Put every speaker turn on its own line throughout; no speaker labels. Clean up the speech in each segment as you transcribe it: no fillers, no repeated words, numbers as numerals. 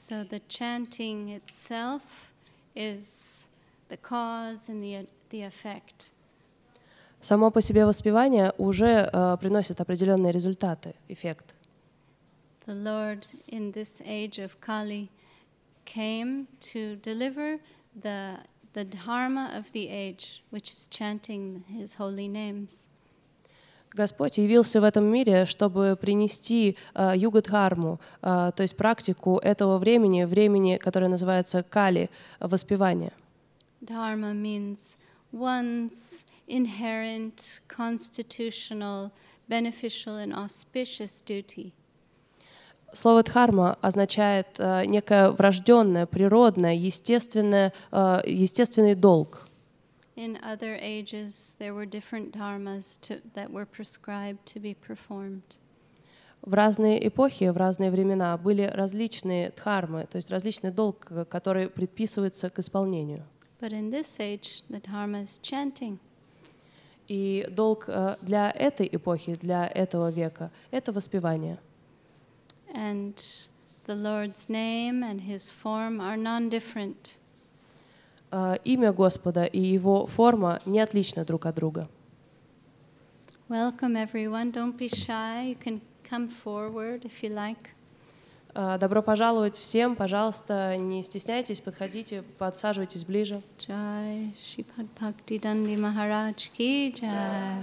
So the chanting itself is the cause and the effect.
Само по себе воспевание уже приносит определенные результаты, эффект.
The Lord in this age of Kali came to deliver the dharma of the age, which is chanting His holy names.
Господь явился в этом мире, чтобы принести юга-дхарму, то есть практику этого времени, которое называется Кали, воспевание.
Dharma means one's inherent, constitutional, beneficial and auspicious duty.
Слово «дхарма» означает некое врожденное, природное, естественный долг.
In other ages, there were different dharmas that were prescribed to be performed.
В разные эпохи, в разные времена были различные дхармы, то есть различный долг, который предписывается к исполнению.
But in this age, the dharma is chanting.
И долг для этой эпохи, для этого века — это воспевание.
And the Lord's name and His form are non-different.
Имя Господа и Его форма не отличны друг от друга.
Welcome, everyone. Don't be shy. You can come forward if you like.
Добро пожаловать всем, пожалуйста, не стесняйтесь, подходите, подсаживайтесь ближе.
Jai Shripad Bhakti Dandi Maharaj Ki Jai.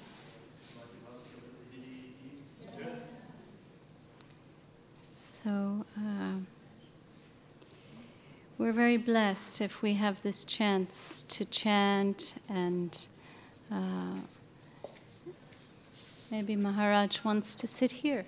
So we're very blessed if we have this chance to chant, and maybe Maharaj wants to sit here.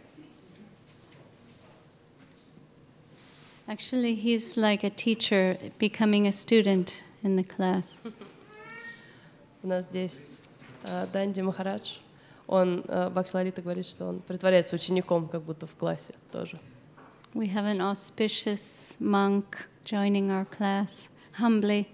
Actually, he's like a teacher becoming a student in the class.
У нас здесь Данди Махарадж. Он, Бхакти-Лалита говорит, что он притворяется учеником, как будто в классе тоже.
We have an auspicious monk joining our class humbly.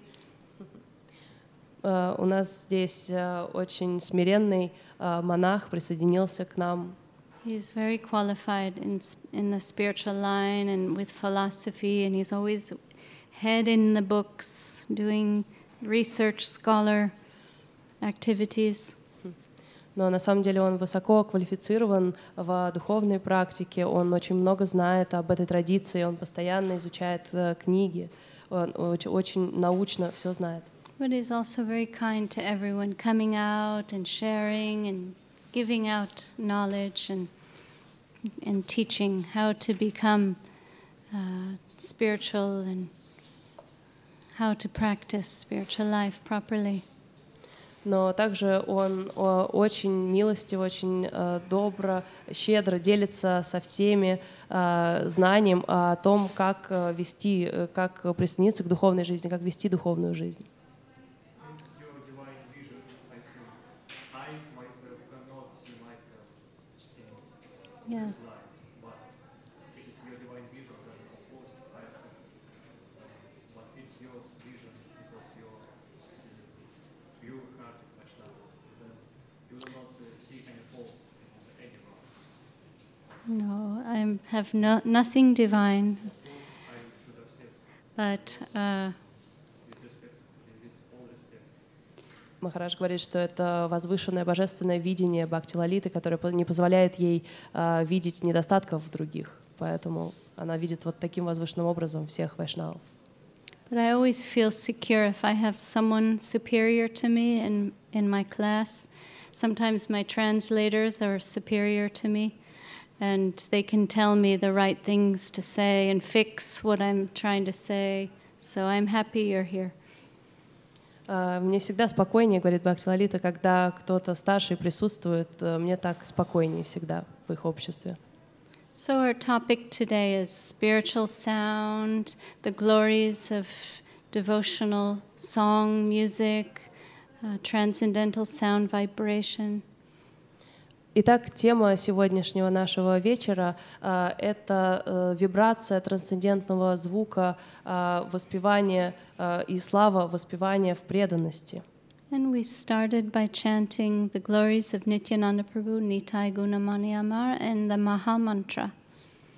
У нас здесь очень смиренный монах присоединился к нам.
He's very qualified in the spiritual line and with philosophy, and he's always head in the books, doing research scholar activities.
Но на самом деле он высоко квалифицирован в духовной практике, он очень много знает об этой традиции, он постоянно изучает книги, он очень научно все знает.
But he's also very kind to everyone, coming out and sharing and giving out knowledge and teaching how to become spiritual and how to practice spiritual life properly.
Но также он очень милостив, очень добро, щедро делится со всеми знанием о том, как вести, как присоединиться к духовной жизни, как вести духовную жизнь.
Yes. No, I have nothing divine, but
Махарадж говорит, что это возвышенное божественное видение Бхакти-Лалиты, которое не позволяет ей видеть недостатков в других. Поэтому она видит вот таким возвышенным образом всех вайшнавов.
But I always feel secure if I have someone superior to me in my class. Sometimes my translators are superior to me, and they can tell me the right things to say and fix what I'm trying to say. So I'm happy you're here.
Мне всегда спокойнее, говорит Бхакти-Лалита, когда кто-то старший присутствует, мне так спокойнее всегда в их обществе.
So our topic today is spiritual sound, the glories of devotional song, music, transcendental sound vibration.
Итак, тема сегодняшнего нашего вечера — это вибрация трансцендентного звука, воспевание и слава воспевания в преданности.
And we started by chanting the glories of Nityananda Prabhu, Nitai Gunamani Amar, and the Maha Mantra.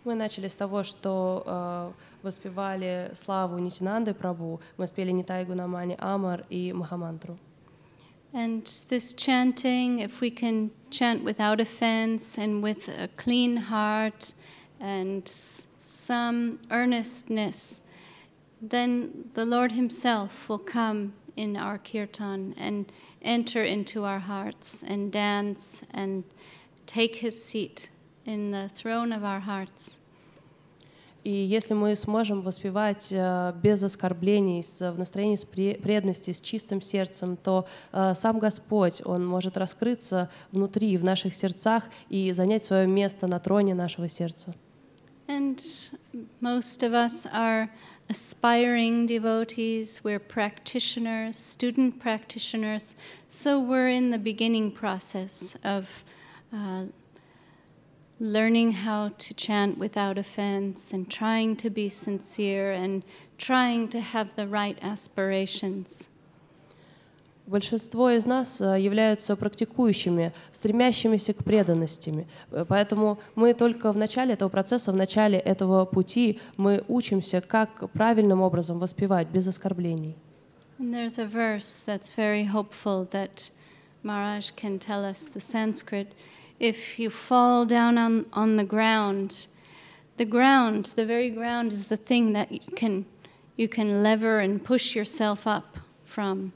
Мы начали с того, что воспевали славу Нитянанды Прабху, мы спели Нитай Гунамани Амар и Махамантру.
And this chanting, if we can chant without offense and with a clean heart and some earnestness, then the Lord Himself will come in our kirtan and enter into our hearts and dance and take His seat in the throne of our hearts.
И если мы сможем воспевать без оскорблений, в настроении преданности, с чистым сердцем, то сам Господь, Он может раскрыться внутри, в наших сердцах и занять свое место на троне нашего сердца.
And most of us are aspiring devotees, we're practitioners, student practitioners, so we're in the beginning process of learning how to chant without offense and trying to be sincere and trying to have the right aspirations.
Большинство из нас являются практикующими, стремящимися к преданности. Поэтому мы только в начале этого процесса, в начале этого пути мы учимся, как правильным образом воспевать без оскорблений.
And there's a verse that's very hopeful that Maharaj can tell us the Sanskrit. If you fall down on the very ground is the thing that you can lever and push yourself up from.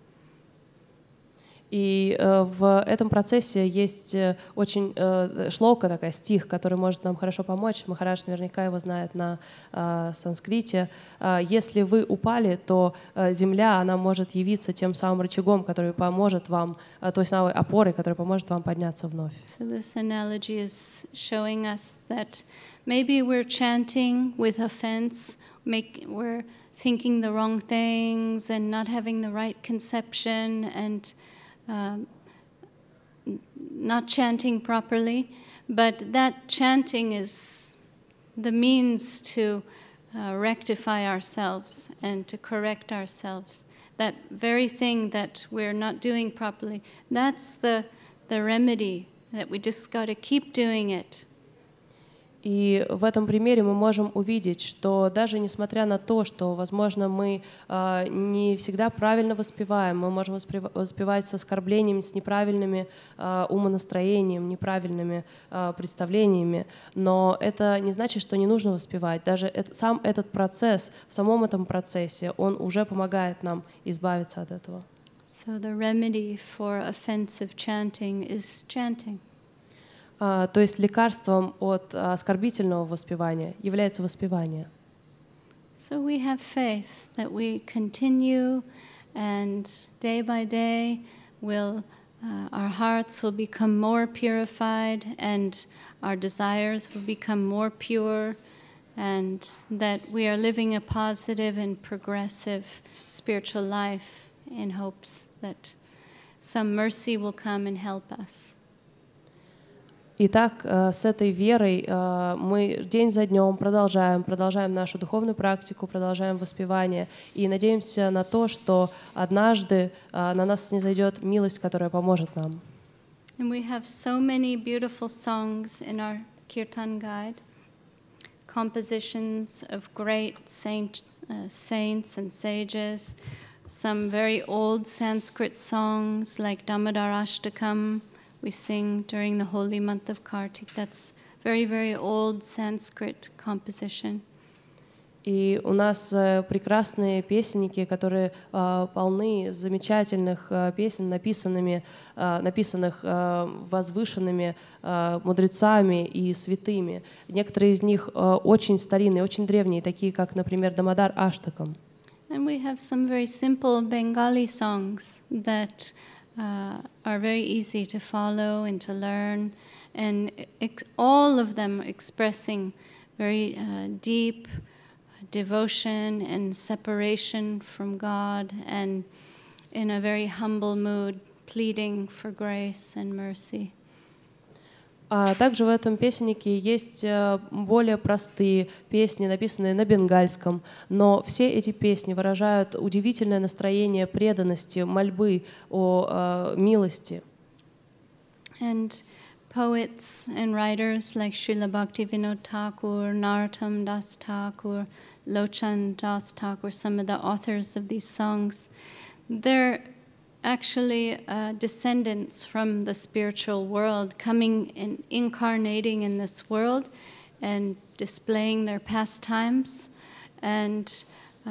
И в этом процессе есть очень шлока, такая стих, который может нам хорошо помочь. Махарадж наверняка его знает на санскрите. Если вы упали, то земля, она может явиться тем самым рычагом, который поможет вам, той самой опорой, которая поможет вам подняться вновь.
So this analogy is showing us that maybe we're chanting with offense, we're thinking the wrong things and not having the right conception and not chanting properly, but that chanting is the means to rectify ourselves and to correct ourselves. That very thing that we're not doing properly, that's the remedy, that we just got to keep doing it.
И в этом примере мы можем увидеть, что даже несмотря на то, что, возможно, мы не всегда правильно воспеваем, мы можем воспевать с оскорблениями, с неправильными умонастроением, неправильными представлениями, но это не значит, что не нужно воспевать. Даже сам этот процесс, в самом этом процессе, он уже помогает нам избавиться от этого.
So the remedy for offensive chanting is chanting.
То есть лекарством от оскорбительного воспевания является воспевание.
So we have faith that we continue, and day by day, our hearts will become more purified, and our desires will become more pure, and that we are living a positive and progressive spiritual life in hopes that some mercy will come and help us.
Итак, с этой верой мы день за днем продолжаем нашу духовную практику, продолжаем воспевание и надеемся на то, что однажды на нас снизойдет милость, которая поможет нам.
And we have so many beautiful songs in our Kirtan guide, compositions of great saints and sages, some very old Sanskrit songs like Damodar Ashtakam. We sing during the holy month of Kartik. That's very, very old Sanskrit composition.
И у нас прекрасные песенники, которые полны замечательных песен, написанных возвышенными мудрецами и святыми. Некоторые из них очень старинные, очень древние, такие как, например, Дамодар Аштакам.
And we have some very simple Bengali songs that are very easy to follow and to learn, and all of them expressing very deep devotion and separation from God, and in a very humble mood, pleading for grace and mercy.
А также в этом песеннике есть более простые песни, написанные на бенгальском, но все эти песни выражают удивительное настроение преданности, мольбы о милости.
And poets and writers like Srila Bhaktivinoda Thakur, Narottam Das Thakur, Lochan Das Thakur, some of the authors of these songs, they're actually descendants from the spiritual world, coming and incarnating in this world and displaying their pastimes and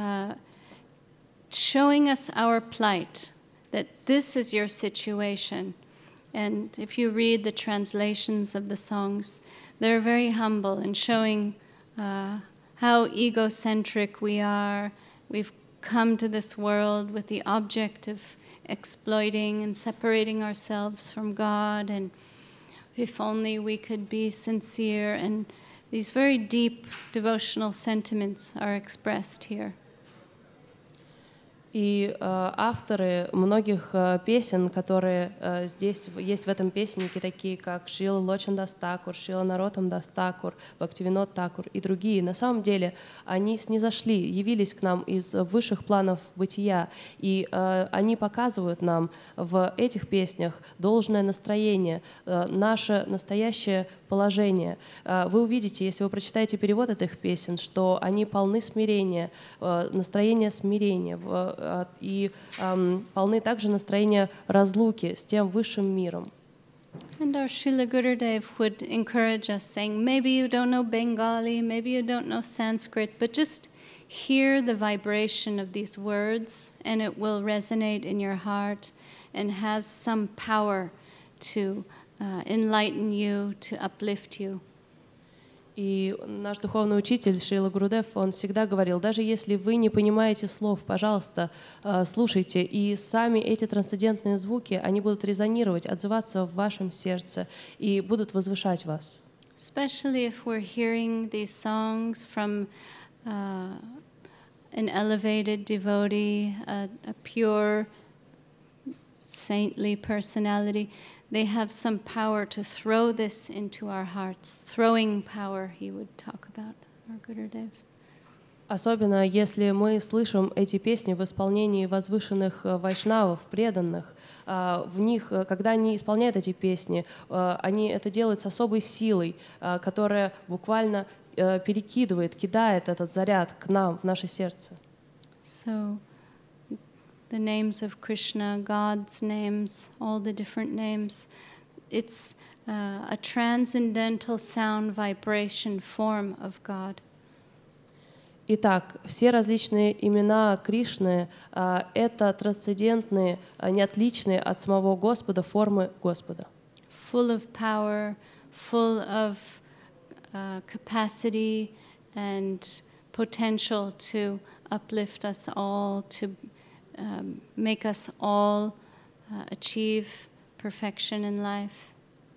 showing us our plight, that this is your situation. And if you read the translations of the songs, they're very humble in showing how egocentric we are. We've come to this world with the object of exploiting and separating ourselves from God, and if only we could be sincere. And these very deep devotional sentiments are expressed here.
И авторы многих песен, которые здесь есть в этом песеннике, такие как Шрила Лочан Das Thakur, Шрила Нароттам Das Thakur, Бхактивинод Thakур и другие, на самом деле они снизошли, явились к нам из высших планов бытия, и они показывают нам в этих песнях должное настроение, наше настоящее положение. Вы увидите, если вы прочитаете перевод этих песен, что они полны смирения, настроения смирения, и полны также настроения разлуки с тем высшим миром.
And our Srila Gurudev would encourage us, saying, maybe you don't know Bengali, maybe you don't know Sanskrit, but just hear the vibration of these words, and it will resonate in your heart and has some power to enlighten you, to uplift you.
И наш духовный учитель Шрила Гурудев, он всегда говорил, даже если вы не понимаете слов, пожалуйста, слушайте, и сами эти трансцендентные звуки, они будут резонировать, отзываться в вашем сердце и будут возвышать вас.
Especially if we're hearing these songs from an elevated devotee, a pure, saintly personality. They have some power to throw this into our hearts. Throwing power, he would talk about, our Gurudev.
Особенно если мы слышим эти песни в исполнении возвышенных вайшнавов, преданных, в них, когда они исполняют эти песни, они это делают с особой силой, которая буквально перекидывает, кидает этот заряд к нам, в наше сердце.
So, the names of Krishna, God's names, all the different names, it's a transcendental sound vibration form of God.
Итак, все различные имена Кришны — это трансцендентные, неотличные от самого Господа формы Господа.
Full of power, full of capacity and potential to uplift us all, to make us all achieve perfection in life.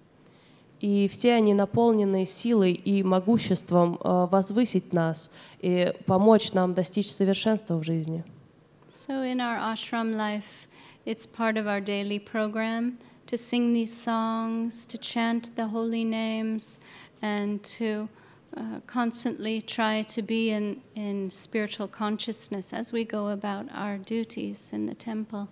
И все они наполнены силой и могуществом возвысить нас и помочь нам достичь совершенства в жизни.
So in our ashram life, it's part of our daily program to sing these songs, to chant the holy names, and to constantly try to be in spiritual consciousness as we go about our duties in the temple.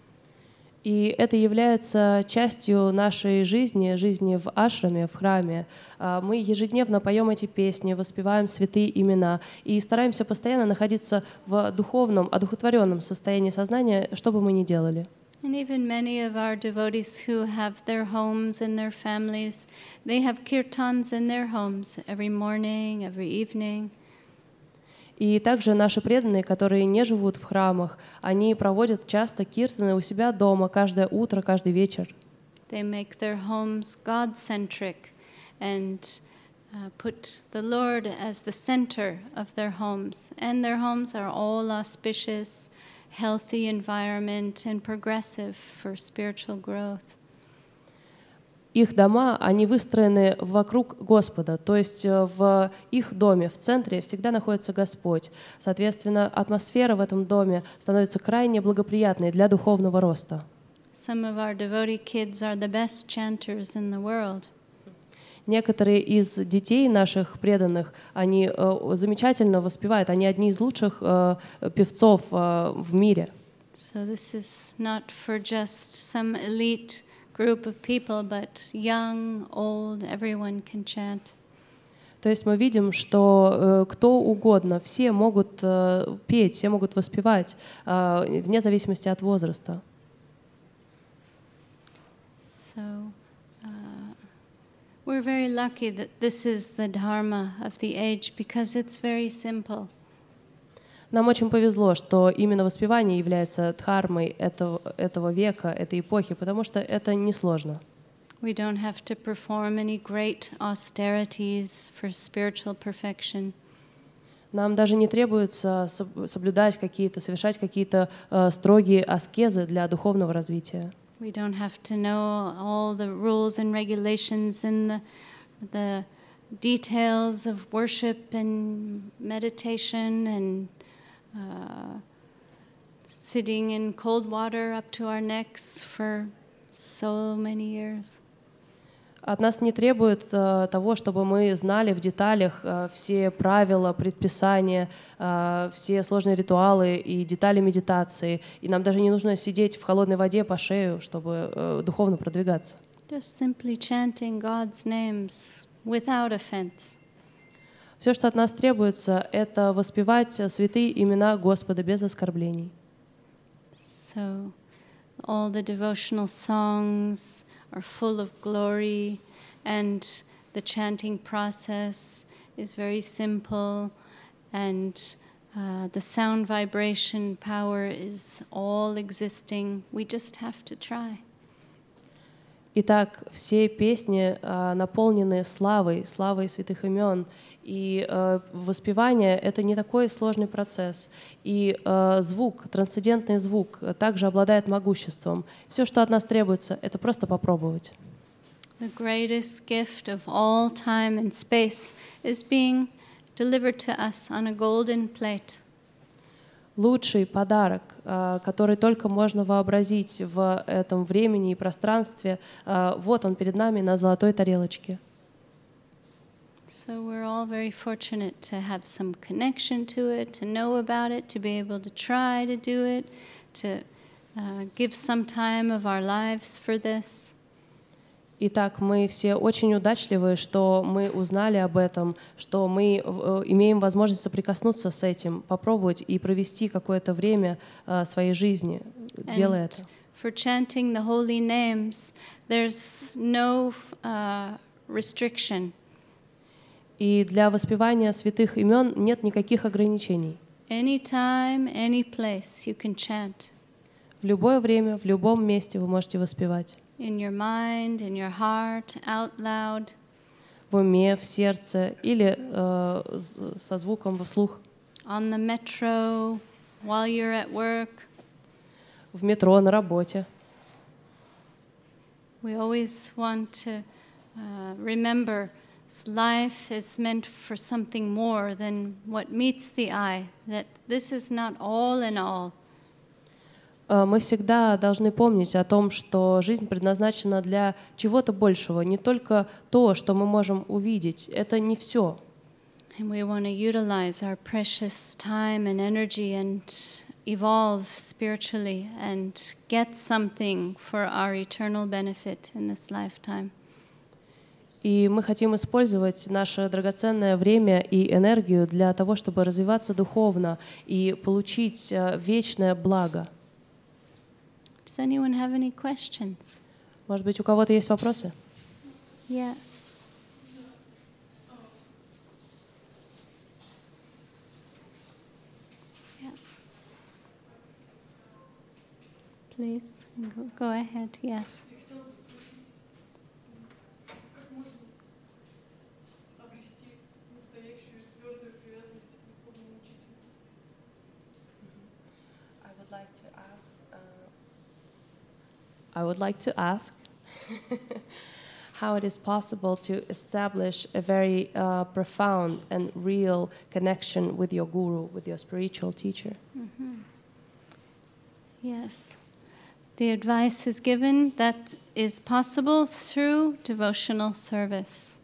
И это является частью нашей жизни, жизни в ашраме, в храме. Мы ежедневно поем эти песни, воспеваем святые имена и стараемся постоянно находиться в духовном, одухотворенном состоянии сознания, что бы мы ни делали.
And even many of our devotees who have their homes and their families, they have kirtans in their homes every morning, every evening.
И также наши преданные, которые не живут в храмах, они проводят часто киртаны у себя дома каждое утро, каждый вечер.
They make their homes God-centric and put the Lord as the center of their homes. And their homes are all auspicious, healthy environment and progressive for spiritual growth.
Их дома, они выстроены вокруг Господа, то есть в их доме, в центре всегда находится Господь. Соответственно, атмосфера в этом доме становится крайне благоприятной для духовного роста.
Some of our devotee kids are the best chanters in the world.
Некоторые из детей наших преданных, они замечательно воспевают, они одни из лучших певцов в мире.
So this is not for just some elite group of people, but young, old, everyone can chant.
То есть мы видим, что кто угодно, все могут петь, все могут воспевать, вне зависимости от возраста.
So we're very lucky that this is the dharma of the age because it's very simple.
Нам очень повезло, что именно воспевание является дхармой этого века, этой эпохи, потому что это несложно.
We don't have to perform any great austerities for spiritual perfection.
Нам даже не требуется соблюдать совершать какие-то строгие аскезы для духовного развития.
We don't have to know all the rules and regulations and the details of worship and meditation and sitting in cold water up to our necks for so many years.
От нас не требует того, чтобы мы знали в деталях все правила, предписания, все сложные ритуалы и детали медитации. И нам даже не нужно сидеть в холодной воде по шею, чтобы духовно продвигаться.
Just simply chanting God's names without offense.
Все, что от нас требуется, это воспевать святые имена Господа без оскорблений.
So all the devotional songs are full of glory, and the chanting process is very simple, and the sound vibration power is all existing. We just have to try.
Итак, все песни наполнены славой святых имен, и воспевание — это не такой сложный процесс. И звук, трансцендентный звук, также обладает могуществом. Все, что от нас требуется, это просто попробовать.
The greatest gift of all time and space is being delivered to us on a golden plate.
Лучший подарок, который только можно вообразить в этом времени и пространстве, вот он перед нами на золотой тарелочке.
So we're all very fortunate to have some connection to it, to know about it, to be able to try to do it, to give some time of our lives for this.
Итак, мы все очень удачливы, что мы узнали об этом, что мы имеем возможность соприкоснуться с этим, попробовать и провести какое-то время своей жизни, делая это.
For chanting the holy names, there's no restriction.
И для воспевания святых имен нет никаких ограничений.
Anytime, any place you can chant.
В любое время, в любом месте вы можете воспевать.
In your mind, in your heart, out loud.
В уме, в сердце или со звуком вслух.
On the metro, while you're at work.
В метро, на работе.
We always want to remember life is meant for something more than what meets the eye, that this is not all in all.
Мы всегда должны помнить о том, что жизнь предназначена для чего-то большего, не только то, что мы можем увидеть. Это не все.
And we want to utilize our precious time and energy and evolve spiritually and get something for our eternal benefit in this lifetime.
И мы хотим использовать наше драгоценное время и энергию для того, чтобы развиваться духовно и получить вечное благо.
Does anyone have any questions?
Может быть, у кого-то есть вопросы?
Yes. Yes. Please, go ahead. Yes.
I would like to ask how it is possible to establish a very profound and real connection with your guru, with your spiritual teacher.
Mm-hmm. Yes. The advice is given that is possible through devotional service.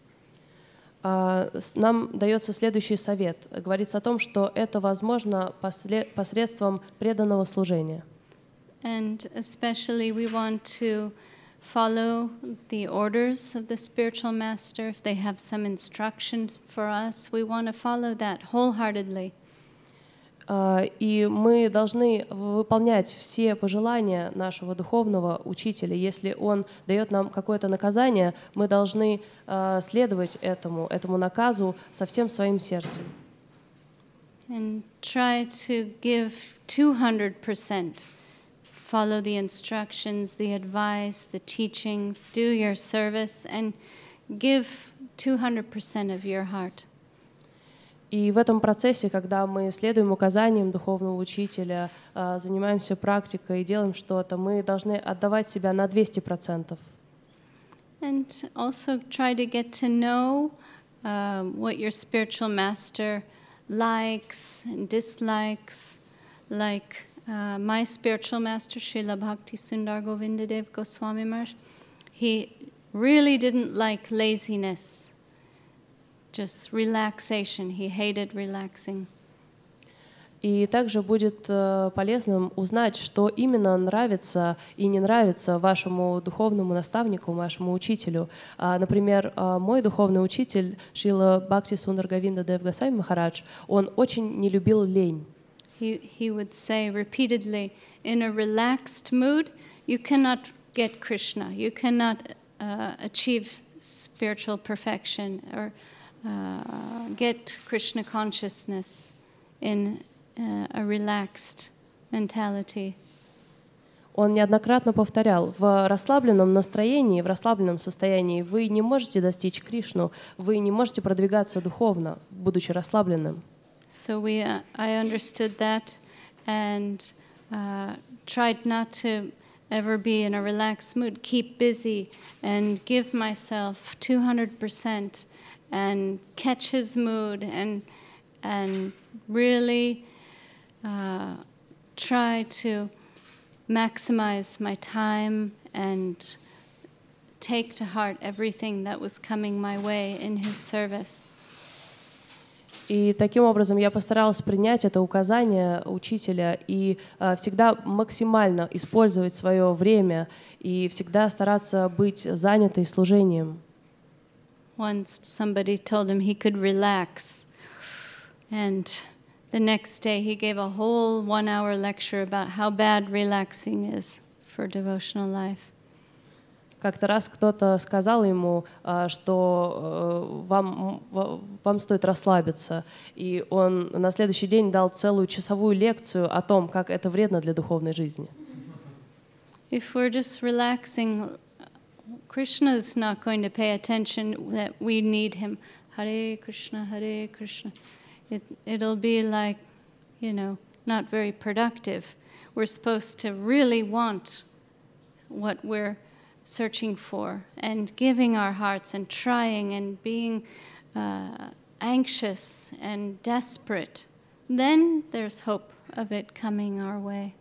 Нам дается следующий совет. Говорится о том, что это возможно посредством преданного служения.
And especially we want to follow the orders of the spiritual master. If they have some instructions for us, we want to follow that wholeheartedly.
И мы должны выполнять все пожелания нашего духовного учителя. Если он дает нам какое-то наказание, мы должны следовать этому наказу со всем своим сердцем.
And try to give 200%. Follow the instructions, the advice, the teachings, do your service, and give 200% of your heart.
И в этом процессе, когда мы следуем указаниям духовного учителя, занимаемся практикой и делаем что-то, мы должны отдавать себя на 200%.
And also try to get to know what your spiritual master likes and dislikes. Like my spiritual master, Srila Bhakti Sundar Govindadev Goswami Maharaj, he really didn't like laziness. Just relaxation. He hated relaxing.
И также будет полезным узнать, что именно нравится и не нравится вашему духовному наставнику, вашему учителю. Например, мой духовный учитель Шрила Бхакти Сундар Говинда Дев Госвами Махарадж, он очень не любил лень.
He would say repeatedly, in a relaxed mood, you cannot get Krishna. You cannot achieve spiritual perfection or get Krishna consciousness in a relaxed mentality.
Он неоднократно повторял: в расслабленном настроении, в расслабленном состоянии вы не можете достичь Кришну, вы не можете продвигаться духовно, будучи расслабленным.
So I understood that and tried not to ever be in a relaxed mood, keep busy and give myself 200%. And catch his mood and really try to maximize my time and take to heart everything that was coming my way in his service.
И таким образом я постаралась принять это указание учителя и всегда максимально использовать свое время и всегда стараться быть занятой служением.
Once somebody told him he could relax, and the next day he gave a whole 1-hour lecture about how bad relaxing is for devotional life.
Как-то раз кто-то сказал ему, что вам стоит расслабиться, и он на следующий день дал целую часовую лекцию о том, как это вредно для духовной жизни.
If we're just relaxing, Krishna is not going to pay attention that we need him. Hare Krishna, Hare Krishna. It'll be like, not very productive. We're supposed to really want what we're searching for and giving our hearts and trying and being anxious and desperate. Then there's hope of it coming our way.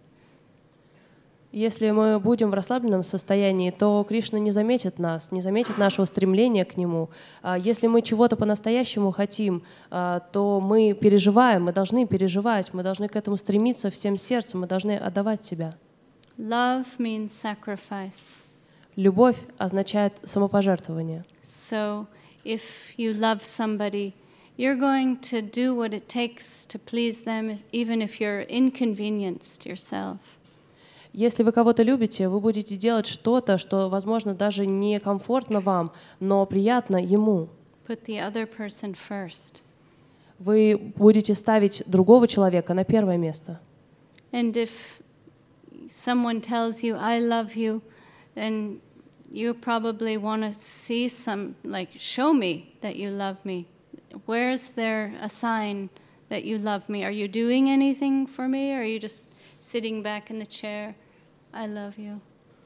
Если мы будем в расслабленном состоянии, то Кришна не заметит нас, не заметит нашего стремления к Нему. Если мы чего-то по-настоящему хотим, то мы переживаем, мы должны переживать, мы должны к этому стремиться всем сердцем, мы должны отдавать себя.
Love means sacrifice.
Любовь означает самопожертвование.
So if you love somebody, you're going to do what it takes to please them, even if you're inconvenienced yourself.
Если вы кого-то любите, вы будете делать что-то, что, возможно, даже не комфортно вам, но приятно ему.
Put the other person first.
Вы будете ставить другого человека на первое место.
And if someone tells you, I love you, then you probably want to see show me that you love me. Where's there a sign that you love me? Are you doing anything for me? Or are you just sitting back in the chair? I love you.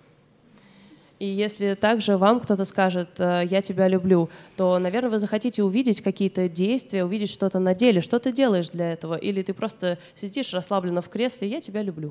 И если также вам кто-то скажет «я тебя люблю», то, наверное, вы захотите увидеть какие-то действия, увидеть что-то на деле. Что ты делаешь для этого? Или ты просто сидишь расслабленно в кресле «я тебя люблю».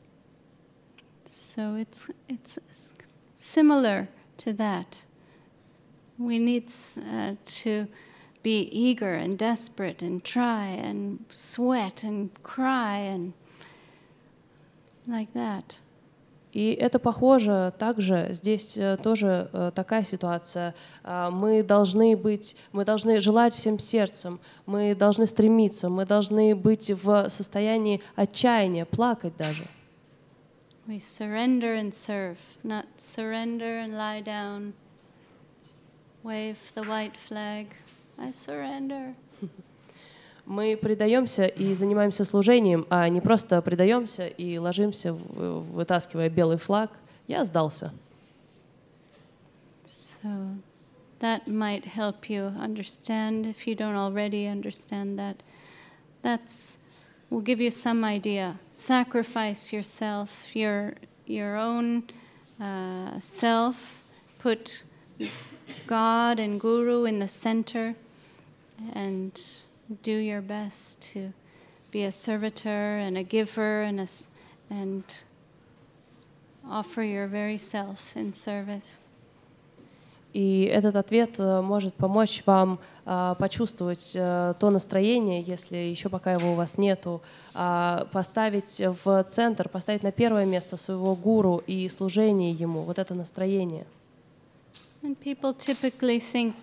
So it's similar to that. We need to be eager and desperate and try and sweat and cry and like that.
И это похоже также, здесь тоже такая ситуация. Мы должны желать всем сердцем, мы должны стремиться, мы должны быть в состоянии отчаяния, плакать даже.
We surrender and serve, not surrender and lie down, wave the white flag. I surrender.
Мы предаемся и занимаемся служением, а не просто предаемся и ложимся, вытаскивая белый флаг. Я сдался.
So that might help you understand, if you don't already understand that. Will give you some idea. Sacrifice yourself, your own self. Put God and Guru in the center, and do your best to be a servitor and a giver and offer your very self in service.
И этот ответ может помочь вам почувствовать то настроение, если еще пока его у вас нету, поставить в центр, поставить на первое место своего гуру и служение ему, вот это настроение.
And people typically think,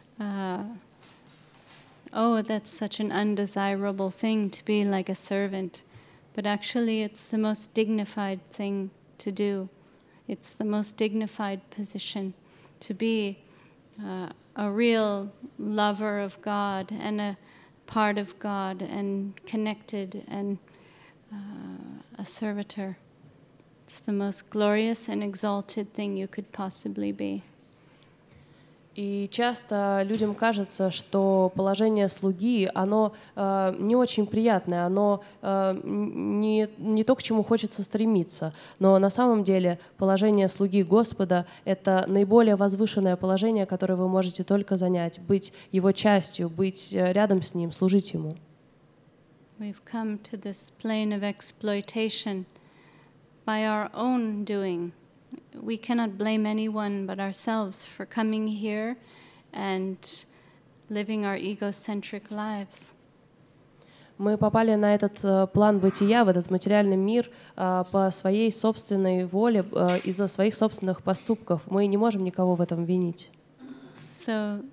oh, that's such an undesirable thing to be like a servant. But actually it's the most dignified thing to do. It's the most dignified position. To be a real lover of God and a part of God and connected and a servitor. It's the most glorious and exalted thing you could possibly be.
И часто людям кажется, что положение слуги, оно не очень приятное, оно не то, к чему хочется стремиться. Но на самом деле положение слуги Господа — это наиболее возвышенное положение, которое вы можете только занять, быть Его частью, быть рядом с Ним, служить Ему.
We've come to this plane of exploitation by our own doing. We cannot blame anyone but ourselves for coming here and living our egocentric lives.
Мы попали на этот план бытия, в этот материальный мир по своей собственной воле, из-за своих собственных поступков. Мы не можем никого в этом винить.
So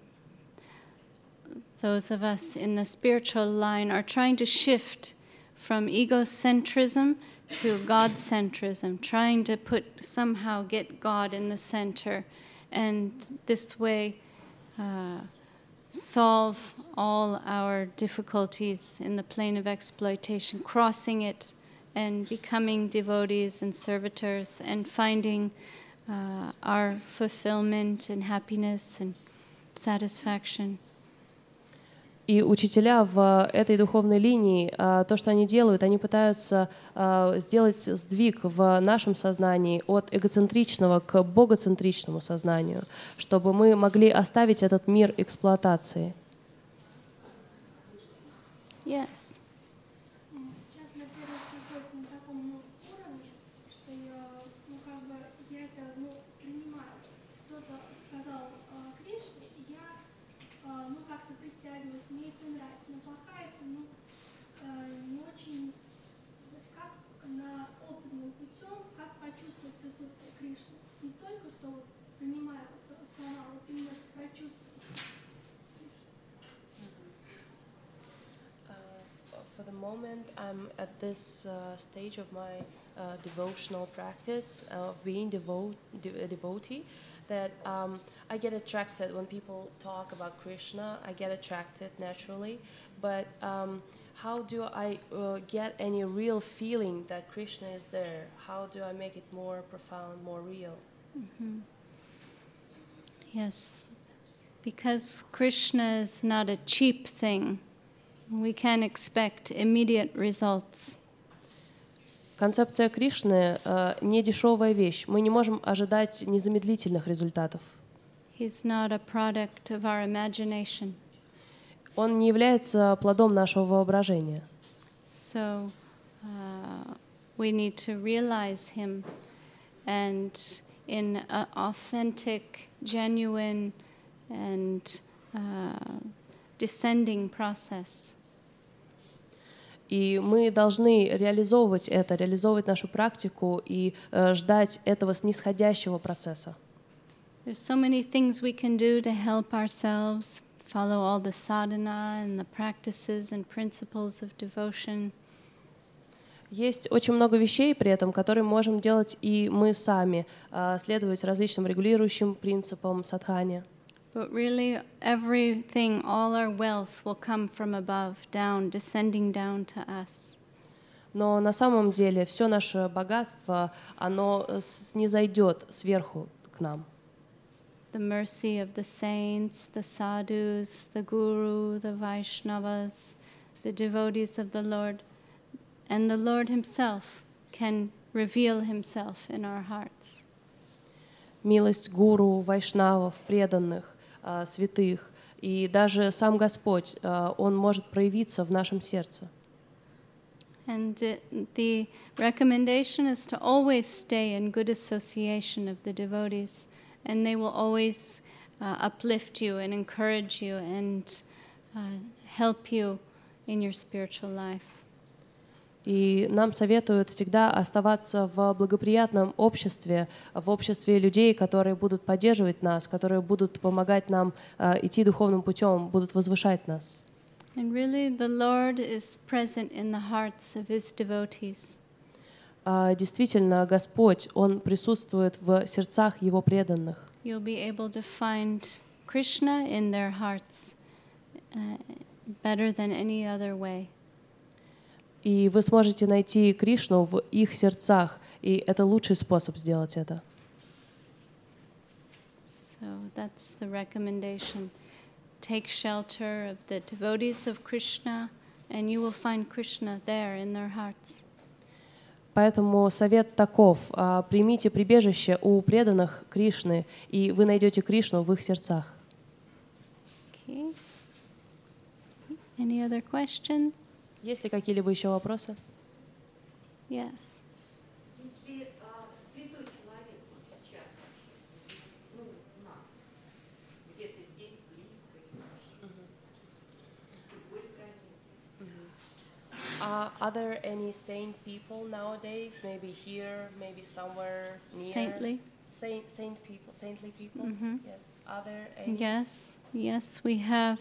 those of us in the spiritual line are trying to shift from egocentrism to God-centrism, trying to somehow get God in the center, and this way solve all our difficulties in the plane of exploitation, crossing it and becoming devotees and servitors and finding our fulfillment and happiness and satisfaction.
И учителя в этой духовной линии, то, что они делают, они пытаются сделать сдвиг в нашем сознании от эгоцентричного к богоцентричному сознанию, чтобы мы могли оставить этот мир эксплуатации.
Yes.
Сейчас материальность находится на таком уровне, что я это принимаю. Кто-то сказал Кришне, и я как-то притягиваюсь, мне это нравится, но пока это не очень, как на опытным путем, как почувствовать присутствие Кришны. Не только что принимаю слова, именно прочувствовать Кришну.
For the moment, I'm at this stage of my devotional practice of being a devotee, that I get attracted when people talk about Krishna. I get attracted naturally, but how do I get any real feeling that Krishna is there? How do I make it more profound, more real?
Mm-hmm. Yes, because Krishna is not a cheap thing. We can expect immediate results.
Концепция Кришны не дешевая вещь. Мы не можем ожидать незамедлительных результатов.
He's not a product of our imagination.
Он не является плодом нашего воображения.
So we need to realize him, and in an authentic, genuine, and descending process.
И мы должны реализовывать это, реализовывать нашу практику и ждать этого снисходящего процесса.
There's so many things we can do to help ourselves follow all the sadhana and the practices and principles of devotion.
Есть очень много вещей при этом, которые можем делать и мы сами, следовать различным регулирующим принципам садхани.
But really, everything, all our wealth will come from above, down, descending down to us.
Но на самом деле все наше богатство, оно снизойдет сверху к нам.
The mercy of the saints, the sadhus, the guru, the Vaishnavas, the devotees of the Lord, and the Lord Himself can reveal Himself in our hearts.
Милость гуру, вайшнавов, преданных, святых, и даже сам Господь, Он может проявиться в нашем сердце.
And the recommendation is to always stay in good association of the devotees, and they will always uplift you and encourage you and help you in your spiritual life.
И нам советуют всегда оставаться в благоприятном обществе, в обществе людей, которые будут поддерживать нас, которые будут помогать нам идти духовным путем, будут возвышать нас.
And really, the Lord is present in the hearts of His devotees.
Действительно, Господь, Он присутствует в сердцах Его преданных.
You'll be able to find Krishna in their hearts better than any other way.
И вы сможете найти Кришну в их сердцах, и это лучший способ сделать это.
So that's the recommendation. Take shelter of the devotees of Krishna, and you will find Krishna there in their hearts.
Поэтому совет таков: примите прибежище у преданных Кришны, и вы найдете Кришну в их сердцах.
Okay. Any other questions?
Есть ли какие-либо еще вопросы?
Yes.
Если святой человек вот сейчас вообще, ну, у нас, где-то здесь, близко, и вообще, в другой стране.
Are there any saint people nowadays? Maybe here, maybe somewhere near. Saintly people. Yes. Are there any?
Yes, we have.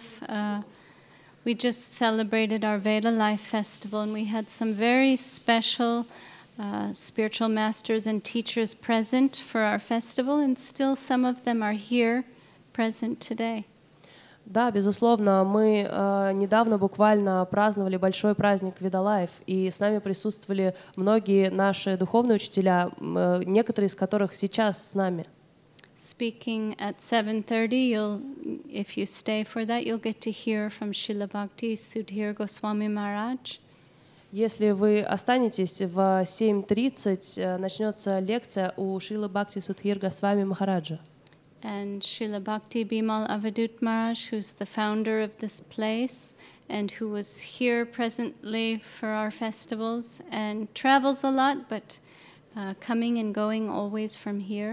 We just celebrated our Veda Life Festival, and we had some very special spiritual masters and teachers present for our festival, and still some of them are here present today.
Да, безусловно, мы недавно буквально праздновали большой праздник Ведалайф, и с нами присутствовали многие наши духовные учителя, некоторые из которых сейчас с нами.
Speaking at 7:30, if you stay for that, you'll get to hear from Srila Bhakti Sudhir Goswami Maharaj.
Если вы останетесь, в 7:30 начнется лекция у Шрилы Бхакти Судхир Госвами Махараджа.
And Srila Bhakti Bimal Avadut Maharaj, who's the founder of this place and who was here presently for our festivals and travels a lot, but coming and going always from here.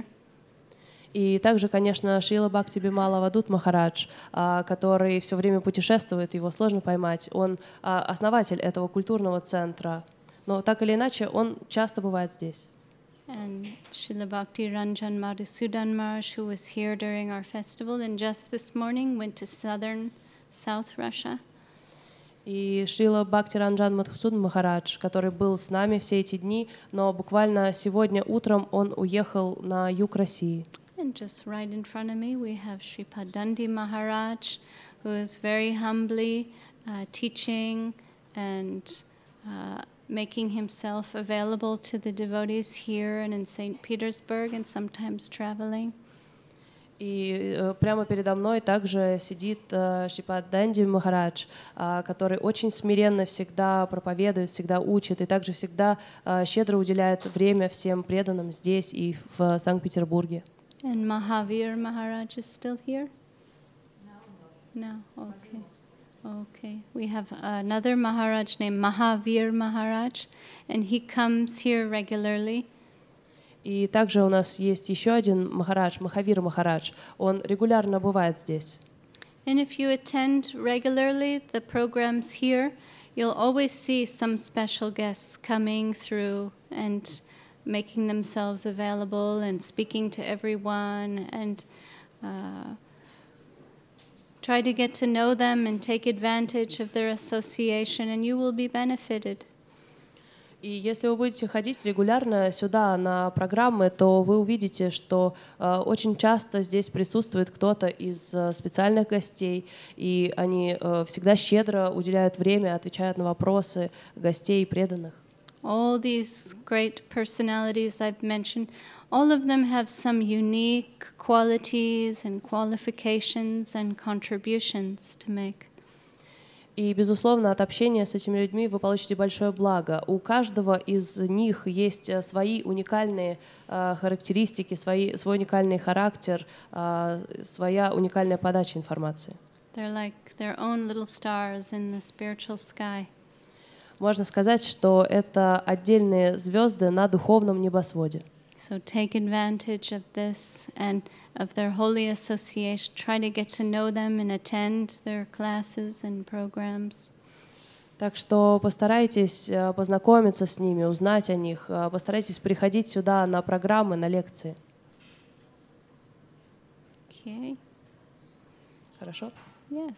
И также, конечно, Шрила Бхакти Бимала Авадут Махарадж, который все время путешествует, его сложно поймать. Он основатель этого культурного центра, но так или иначе он часто бывает здесь.
And Srila Bhakti Ranjan Madhusudan Maharaj, who was here during our festival and just this morning went to South Russia.
И Шрила Бхакти Ранджан Мадхусудан Махарадж, который был с нами все эти дни, но буквально сегодня утром он уехал на юг России.
And just right in front of me, we have Sripad Dandi Maharaj, who is very humbly teaching and making himself available to the devotees here and in St. Petersburg and sometimes traveling.
И прямо передо мной также сидит Шрипад Данди Махарадж, который очень смиренно всегда проповедует, всегда учит и также всегда щедро уделяет время всем преданным здесь и в Санкт-Петербурге.
And Mahavir Maharaj is still here? No. Okay. Okay. We have another Maharaj named Mahavir Maharaj, and he comes here regularly.
И также у нас есть еще один Махарадж, Махавир Махарадж. Он регулярно бывает здесь.
And if you attend regularly the programs here, you'll always see some special guests coming through and making themselves available and speaking to everyone, and try to get to know them and take advantage of their association, and you will be benefited.
И если вы будете ходить регулярно сюда на программы, то вы увидите, что очень часто здесь присутствует кто-то из специальных гостей, и они всегда щедро уделяют время, отвечают на вопросы гостей и преданных.
All these great personalities I've mentioned, all of them have some unique qualities and qualifications and contributions to make.
И, безусловно, от общения с этими людьми вы получите большое благо. У каждого из них есть свои уникальные характеристики, свой уникальный характер, своя уникальная подача информации.
They're like their own little stars in the spiritual sky.
Можно сказать, что это отдельные звезды на духовном небосводе.
So take advantage of this and of their holy association. Try to get to know them and attend their classes and programs.
Так что постарайтесь познакомиться с ними, узнать о них, постарайтесь приходить сюда на программы, на лекции.
Okay.
Хорошо?
Yes.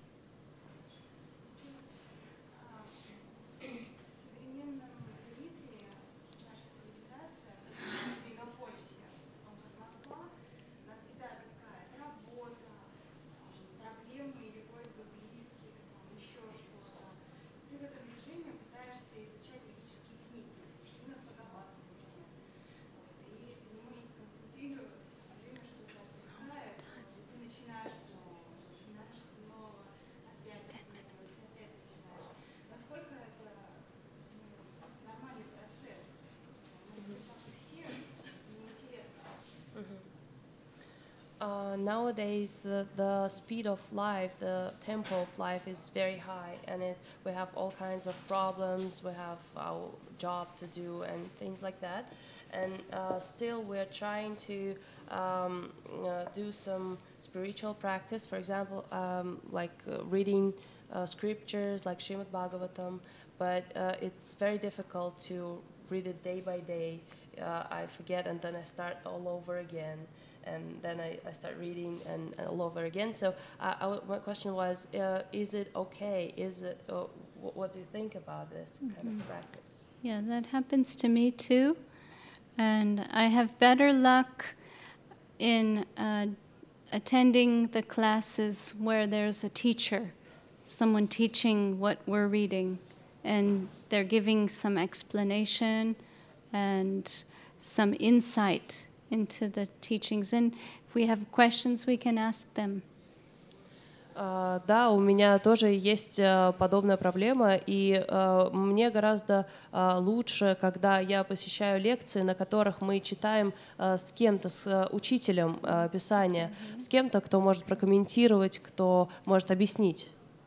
Nowadays, the speed of life, the tempo of life is very high, and we have all kinds of problems. We have our job to do and things like that. And still, we're trying to do some spiritual practice. For example, reading scriptures like Srimad Bhagavatam. But it's very difficult to read it day by day. I forget, and then I start all over again. And then I start reading and all over again. So my question was, is it okay? What do you think about this kind of practice?
Yeah, that happens to me too. And I have better luck in attending the classes where there's a teacher, someone teaching what we're reading, and they're giving some explanation and some insight into the teachings. And if we have questions, we can ask them.
Да, у меня тоже есть подобная проблема, и мне гораздо лучше, когда я посещаю лекции, на которых мы читаем с кем-то, с учителем Писания, с кем-то, кто может прокомментировать, кто может объяснить.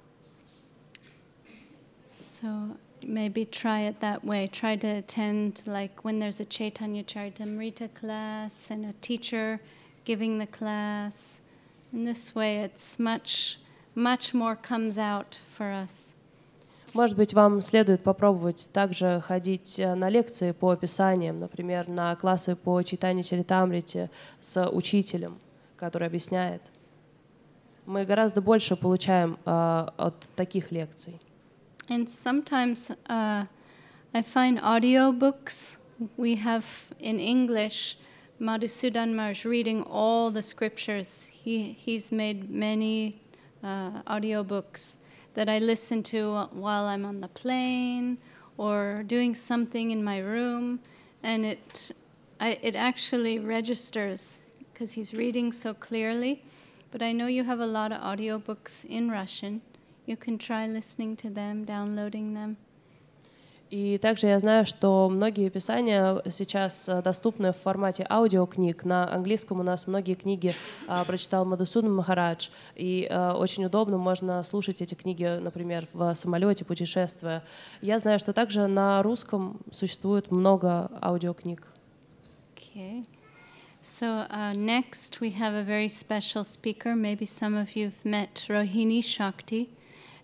So maybe try it that way. Try to attend, like when there's a Chaitanya Charitamrita class and a teacher giving the class. In this way, it's much more comes out for us.
Может быть, вам следует попробовать также ходить на лекции по Писаниям, например, на классы по Чайтанья Чаритамрите с учителем, который объясняет. Мы гораздо больше получаем от таких лекций.
And sometimes I find audiobooks. We have in English Madhusudan Maharaj reading all the scriptures. He's made many audiobooks that I listen to while I'm on the plane or doing something in my room, and it actually registers because he's reading so clearly. But I know you have a lot of audiobooks in Russian. You can try listening to them, downloading them.
И также я знаю, что многие писания сейчас доступны в формате аудиокниг. На английском у нас многие книги прочитал Мадхусудан Махарадж, и очень удобно можно слушать эти книги, например, в самолете, путешествуя. Я знаю, что также на русском существует много аудиокниг.
Okay. So next we have a very special speaker. Maybe some of you've met Rohini Shakti.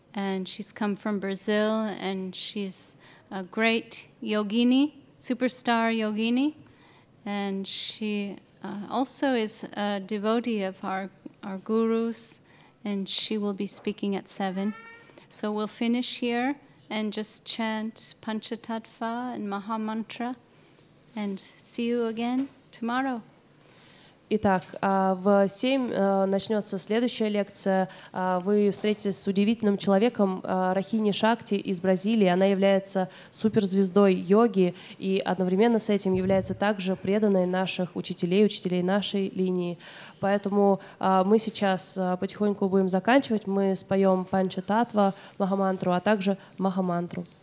and she's come from Brazil, and she's a great yogini, superstar yogini, and she also is a devotee of our gurus, and she will be speaking at 7. So we'll finish here and just chant Panchatattva and Mahamantra, and see you again tomorrow.
Итак, в 7 начнется следующая лекция. Вы встретитесь с удивительным человеком Рахини Шакти из Бразилии. Она является суперзвездой йоги и одновременно с этим является также преданной наших учителей нашей линии. Поэтому мы сейчас потихоньку будем заканчивать. Мы споем Панчататтва, Махамантру, а также Махамантру.